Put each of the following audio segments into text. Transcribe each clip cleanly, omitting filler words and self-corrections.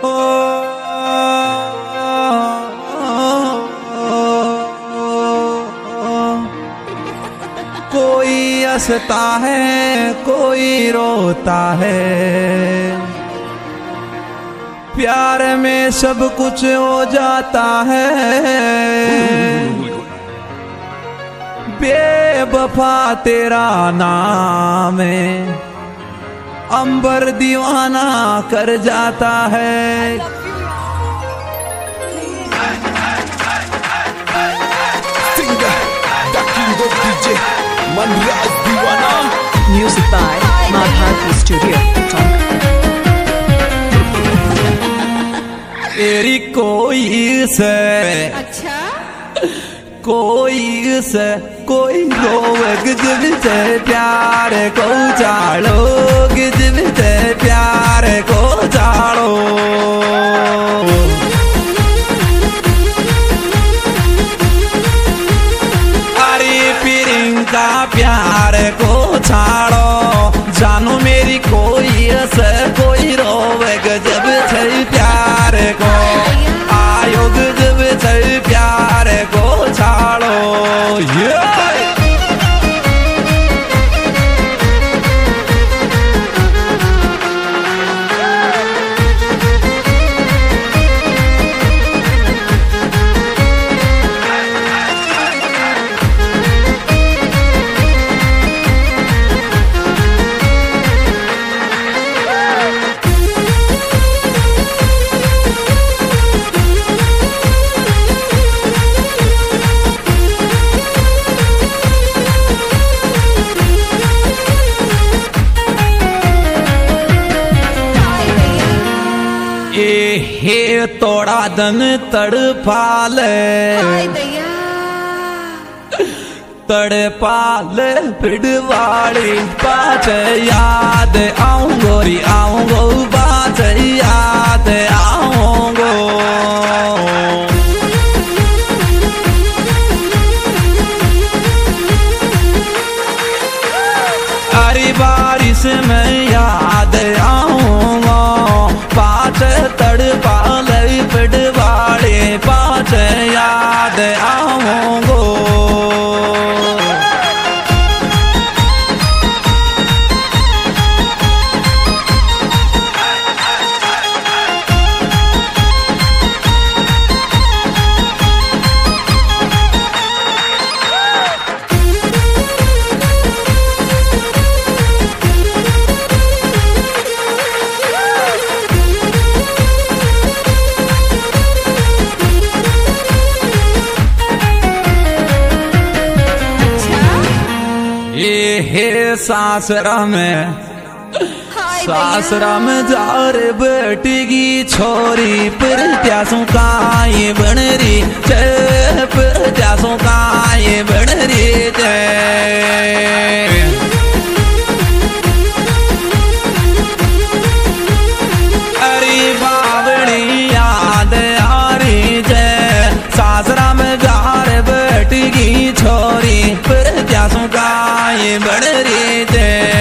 कोई हंसता है कोई रोता है, प्यार में सब कुछ हो जाता है। बेवफा तेरा नाम है, अंबर दीवाना कर जाता है। Music by Madhavi Studio, तेरी कोई से अच्छा कोई से कोई रोग जिब से प्यार को चालो, जिब से प्यार को चालो। अरे प्रियंका प्यार को छाड़ो, जानो मेरी कोई से कोई रोग जब से प्यार को आयोग जब से प्यार को छाड़ो। हे तोड़ा दन तड़पाल तड़पाल पिड़वाड़ी बात याद आऊंगोरी आऊंगो बात याद आऊंगो। अरे बारिश में याद आऊंगा, पाँच तड़पाल पिड़वाड़े पाँच याद आऊंगो। हे सासरा में जा रे बेटी छोरी, पर त्यासों का ये बन रही जय, पर त्यासों का ये बन रही जय। अरे बावड़ी याद आ रही जय, सासरा में जा रे बेटी छोरी, पर त्यासों का ये बन रही जय।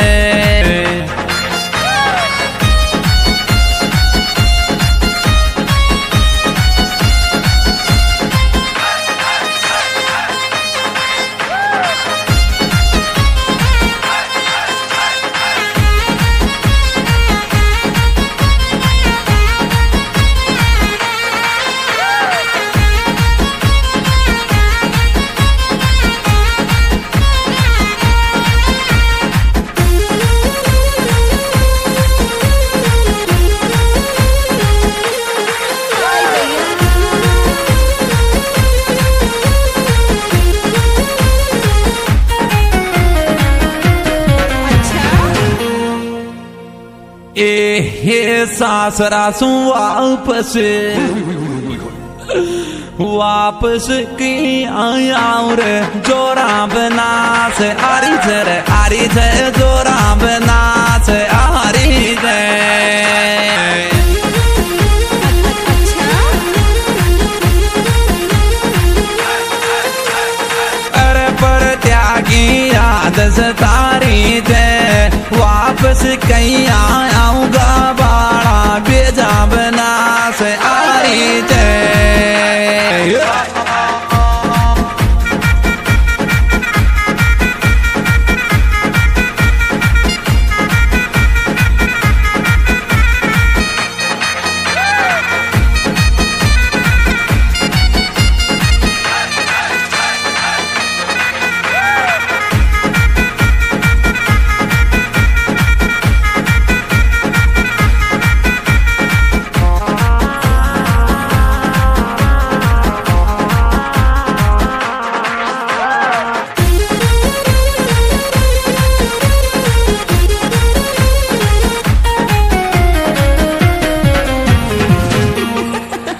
हे सासरा सु वापस की आयाऊं रे, जोरा बना से आरी थे जोरा बना से आरी थे। अरे पर त्यागी याद सतारी थे, वापस कहीं आऊंगा बाड़ा बेजा बना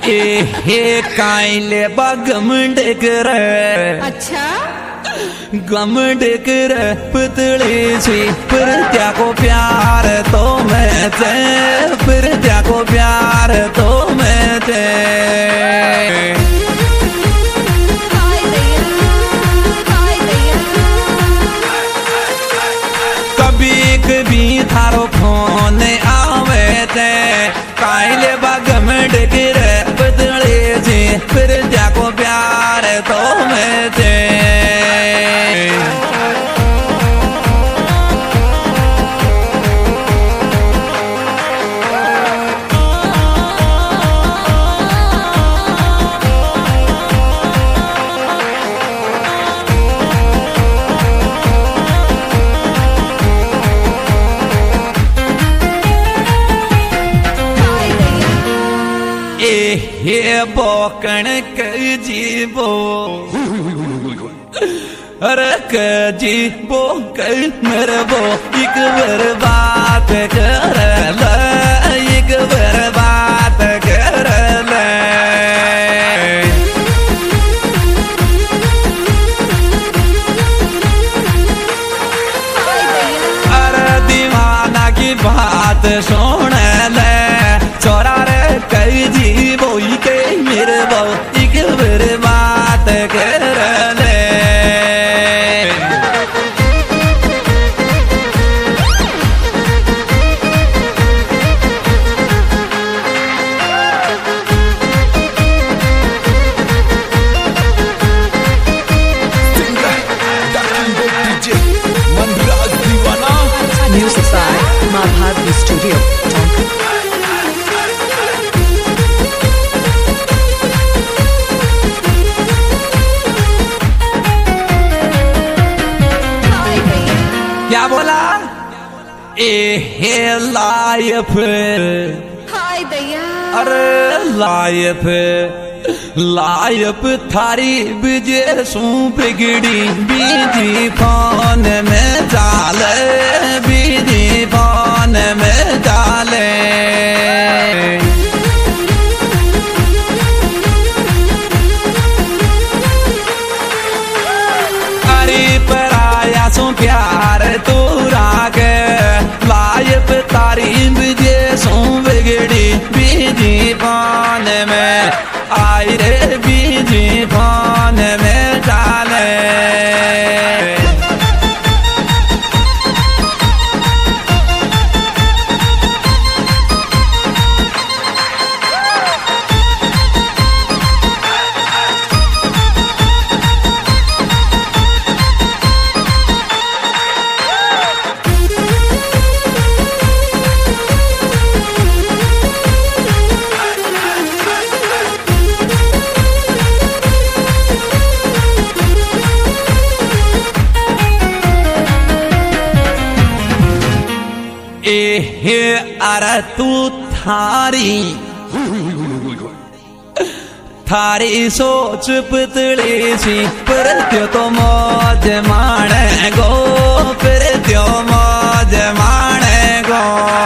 हे कायले बगमंड कर अच्छा गमंड कर पुतले से पर त्या को प्यार तो मैं ते पर त्या को प्यार तो मैं ते हाय दैया हाय दैया कभी कभी थारो फोन आवे ते कायले बगमंड कर पुतले से पर त्या को प्यार तो मैं ते हाय दैया हे बोकण जीवो अरे जीवो मरबो एक बार बात कर ले एक बार बात कर ले हाय दैया अरे दीवाना की बात सुन ले छोरा रे कई जीवो के मेरे बो एक बार बात कर ले Music by Madhavi Studio, Tonka. हाय दैया क्या बोला हे लाइफ हाय दैया अरे लाइफ लाइफ थारी बिजे सू बिगड़ी बीजी फोन में डाले बीजी फोन में डाले अरे पराया सो प्यार तू राग लाइफ तारी बिजे सू बिगड़ी बीजी फोन में आई रे बीजी फोन में डाले हे अरे तू थारी थारी सोच पुतली सी पर त्यो तो मौज माने गो पर त्यो मौज माने गो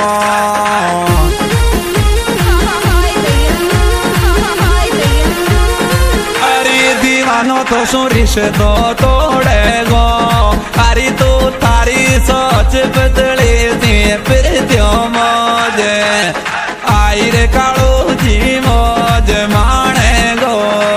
हाय दैया हाय दैया अरे दीवानो तो सुरिश तो तोड़े गो अरे तो थारी सोच पुतली सी पर त्यो मौज आई रे कालो जी मौज माने गो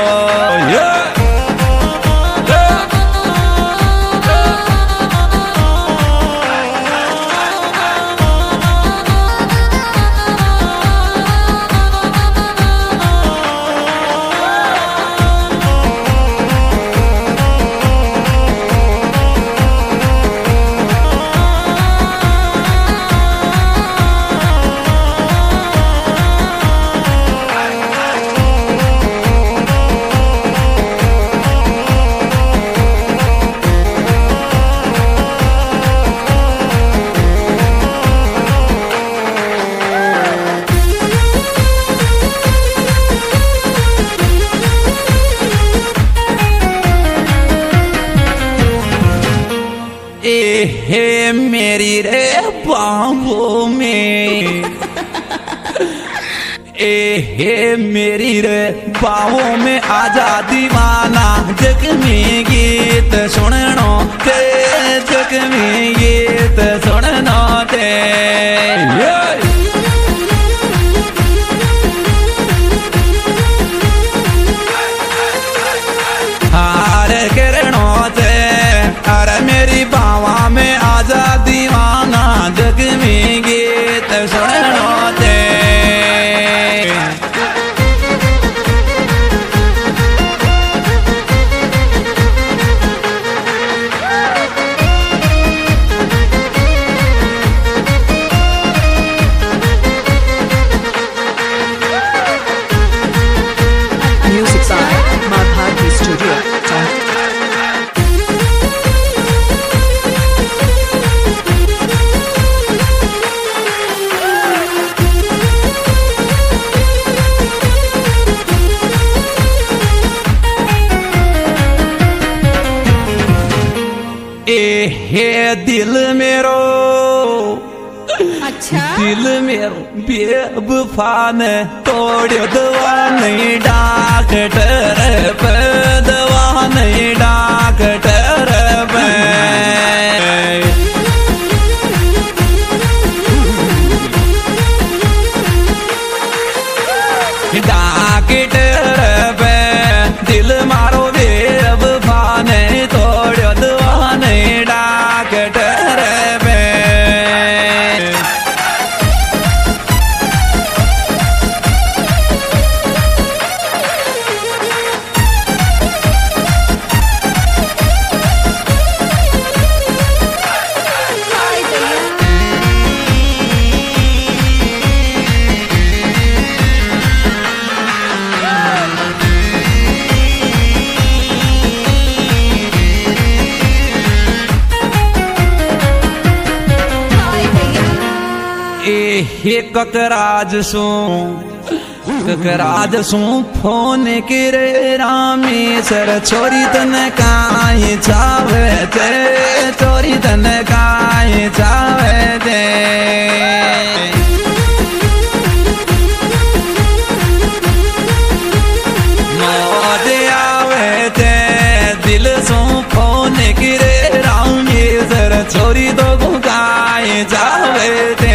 हे मेरी रे बाहों में ए हे मेरी रे बाहों में आजा दीवाना, जग में गीत सुननो ते, जग में गीत सुननो ते। हार किरणों ते, अरे मेरी बावा में आजा दीवाना, जग में गीत सुननो ते। Music by Ma Bharti Studio, Tonk. ए हे दिल मेरो, अच्छा दिल मेरो बेवफा ने तोड़ो, दवा नहीं डॉक्टर पे, दवा नहीं डॉक्टर पे। डॉक्टर पे दिल मारो बेवफा ने तोड़ो, दवा नहीं डॉक्टर पे। हाय दैया हाय दैया ए हे ककराज सू, ककराज सू फोन करे रामेश्वर, छोरी तन काहे चावे ते, छोरी तन काहे चावे ते। मौत आवे ते दिल सू फोन करे रामेश्वर, छोरी तो काहे चावे ते।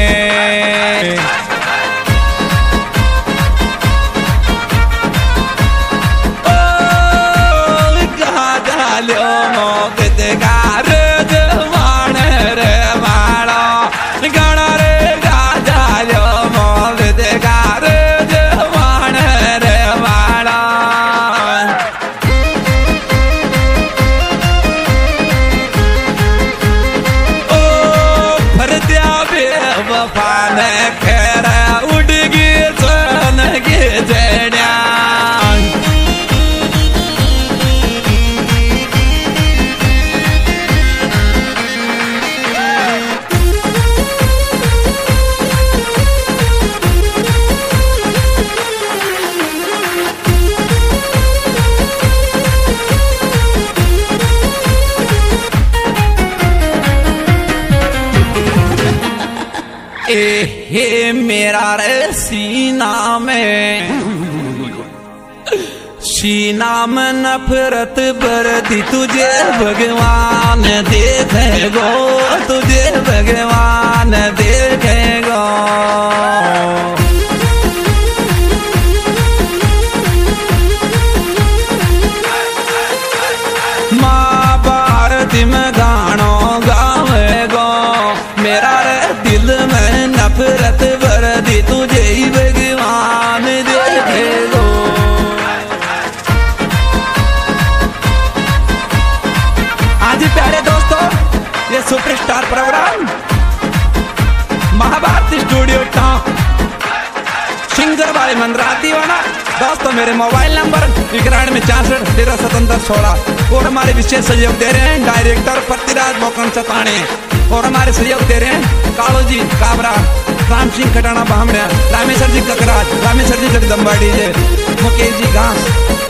ए हे मेरा रे सीना में, सीना में नफरत भरती, तुझे भगवान देखेगो, तुझे भगवान देखेगो। माँ भारती में गानो गावेगो, मेरा रे दिल में नफरत भर दी, तुझे ही भगवान देखेगो। आज प्यारे दोस्तों, ये superstar programme Mahabharati studio talk, singer वाले मंदराती वाला दोस्तों, मेरे मोबाइल नंबर 9164137716 और हमारे विशेष सहयोग दे रहे हैं डायरेक्टर पृथ्वीराज मोकन चताने, और हमारे सहयोग दे रहे हैं कालो जी काबरा, राम सिंह खटाना बामणिया, रामेश्वर जी ककराज, रामेश्वर जी जगदम्बा डीजे, मुकेश जी घास।